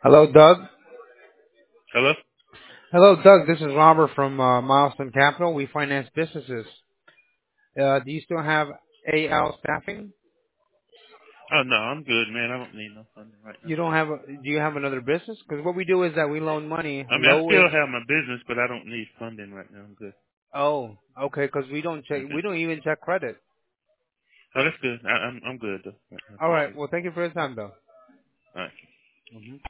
Hello, Doug. Hello? Hello, Doug. This is Robert from Milestone Capital. We finance businesses. Do you still have AL staffing? Oh no, I'm good, man. I don't need no funding right now. You don't have. Do you have another business? Because what we do is that we loan money I mean, I low. still have my business, but I don't need funding right now. I'm good. Oh, okay. Because we don't check. Okay. We don't even check credit. Oh, that's good. I'm good though. I All right. appreciate it. Well, thank you for your time, though. All right. Mhm.